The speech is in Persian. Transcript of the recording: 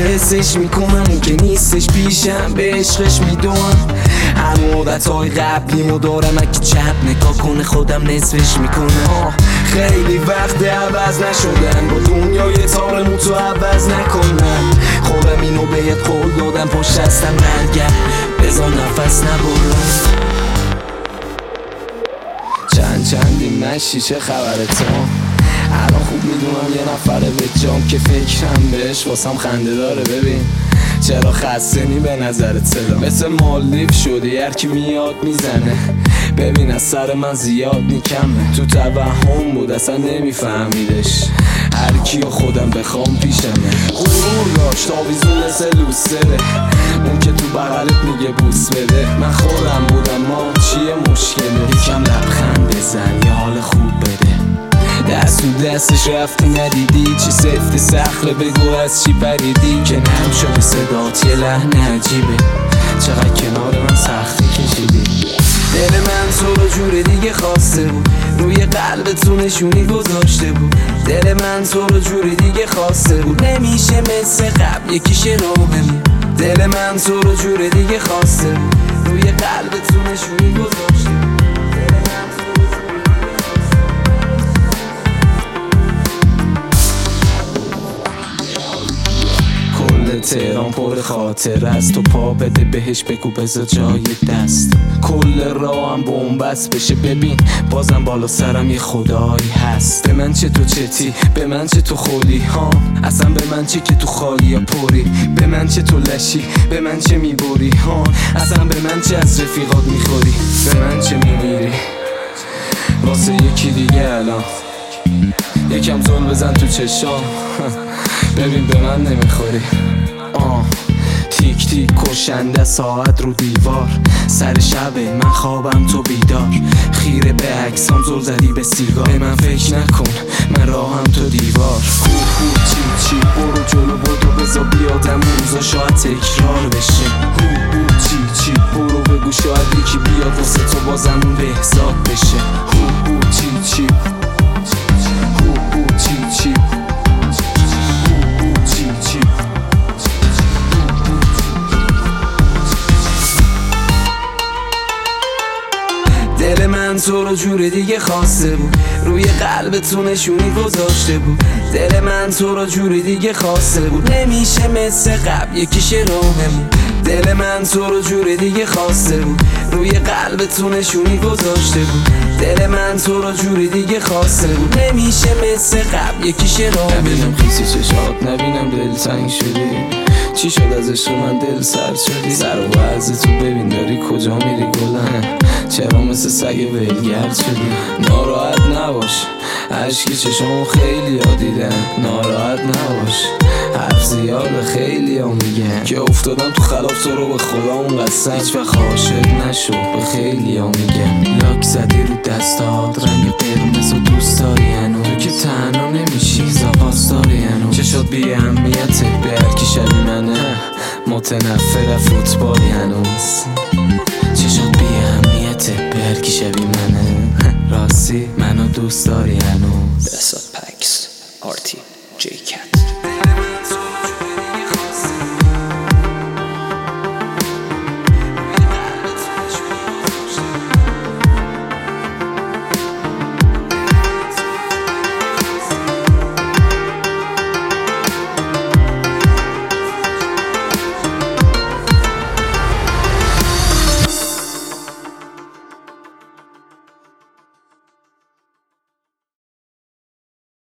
حسش میکنم اون که نیستش پیشم به عشقش میدونم هر مدتهای قبلیمو دارم اگه چپ نگاه کنه خودم نصفش میکنم خیلی وقت عوض نشدن با دنیای تارمو تو عوض نکنم خودم اینو بهت قول دادم پشت هستم برگرد بذار نفس نبرم چندین نشی چه خبره تو الان خوب میدونم یه نفره به جام که فکرم بهش واسم خنده داره ببین چرا خسته نی به نظرت صدا مثل مالدیف شدی هر کی میاد میزنه ببین از سر من زیاد نیکمه تو توهم بود اصلا نمیفهمیدش هر کیو خودم بخوام پیشمه غرور داشت آویزون مثل لوسره اون که تو بغلت میگه بوس بده من خودم بودم ما چیه مشکله یکم لبخند بزن یه حال خوب بده دست تو دستش رفتی ندیدی چی سفت سخله بگو از چی پریدی که نرم شده صدات یه لحن عجیبه چقدر کنار من سختی کشیدی دل من تو رو جور دیگه خواسته بود روی قلبتون نشونی گذاشته بود دل من تو رو جور دیگه خواسته بود نمیشه مثل قبل یکیشه رو بمون دل من تو رو جور دیگه خواسته بود روی قلبتون نشونی گذاشته بود تهران پر خاطر است تو پا بده بهش بگو بذار جای دست کل راهم بنبست بشه ببین بازم بالا سرم یه خدایی هست به من چه تو چتی به من چه تو خولی ها اصلا به من چه که تو خالی یا پری به من چه تو لشی به من چه میبری ها اصلا به من چه از رفیقات میخوری به من چه میمیری واسه یکی دیگه الان یکم زل بزن تو چشام ببین به من نمیخوری تیک تیک کشنده ساعت رو دیوار سر شبه من خوابم تو بیدار خیره به عکسام زل زدی به سیگار به من فکر نکن من راهم تو دیوار چی چی برو جلو بدو بذار بیادم روزا شاید تکرار بشه چی چی برو بگو شاید یکی بیاد واسه تو بازم بهزاد بشه چی چی دل من تو رو جور دیگه خواسته بود روی قلبتون نشونی گذاشته بود دل من تو رو جور دیگه خواسته بود نمیشه مثل قبل یکیشه راهمون دل من تو رو جور دیگه خواسته بود روی قلبتون نشونی گذاشته بود دل من تو رو جور دیگه خواسته بود نمیشه مثل قبل یکیشه راهمون نبینم خیسی چشات نبینم دل تنگ شدی چی شد از عشق من دل سرد شدی سر و وضع تو ببین داری کجا میری گلن چرا مثل سگ ولگرد شدی ناراحت نباش عشقی چشمو خیلی ها دیدن ناراحت نباش حرف زیاده خیلی ها میگن که افتادم تو خلاف تو رو به خدا اون قسم هیچ وقت عاشق نشو به خیلی ها میگن لاک زدی رو دستات رنگ قرمز و دوست داری هنو تو که تنها نمیشی زاپاس داری هنو چشات بی اهمیته به هرکی شبی منه متنفر فوتبالی هنوز چشات بی اهمیته به هرکی شبی منه راستی منو دوست داری هنوز بسات پکس آرتی